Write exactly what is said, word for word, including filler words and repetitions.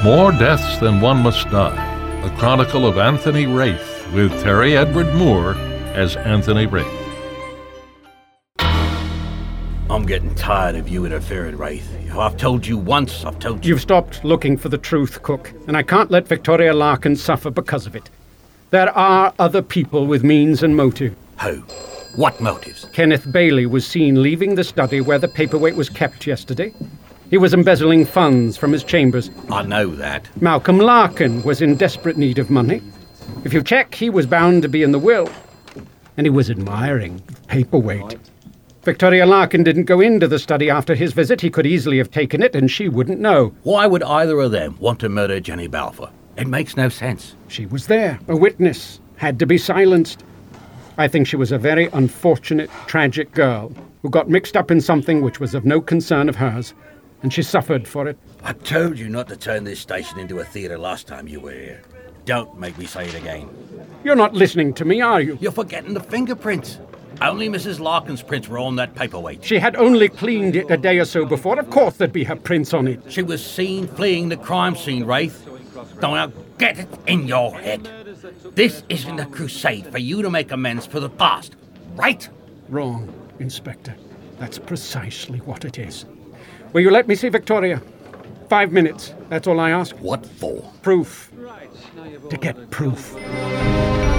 More Deaths Than One Must Die, a chronicle of Anthony Wraith, with Terry Edward Moore as Anthony Wraith. I'm getting tired of you interfering, Wraith. I've told you once, I've told you... You've stopped looking for the truth, Cook, and I can't let Victoria Larkin suffer because of it. There are other people with means and motive. Who? What motives? Kenneth Bailey was seen leaving the study where the paperweight was kept yesterday. He was embezzling funds from his chambers. I know that. Malcolm Larkin was in desperate need of money. If you check, he was bound to be in the will. And he was admiring the paperweight. Victoria Larkin didn't go into the study after his visit. He could easily have taken it, and she wouldn't know. Why would either of them want to murder Jenny Balfour? It makes no sense. She was there, a witness, had to be silenced. I think she was a very unfortunate, tragic girl who got mixed up in something which was of no concern of hers, and she suffered for it. I told you not to turn this station into a theatre last time you were here. Don't make me say it again. You're not listening to me, are you? You're forgetting the fingerprints. Only Missus Larkin's prints were on that paperweight. She had only cleaned it a day or so before. Of course there'd be her prints on it. She was seen fleeing the crime scene, Wraith. Don't now get it in your head. This isn't a crusade for you to make amends for the past, right? Wrong, Inspector. That's precisely what it is. Will you let me see Victoria? Five minutes. That's all I ask. What for? Proof. To get proof.